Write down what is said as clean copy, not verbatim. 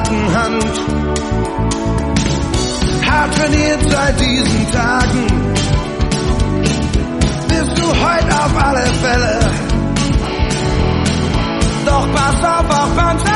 harten Hand. Hart trainiert seit diesen Tagen, bist du heute auf alle Fälle. Doch pass auf, auch beim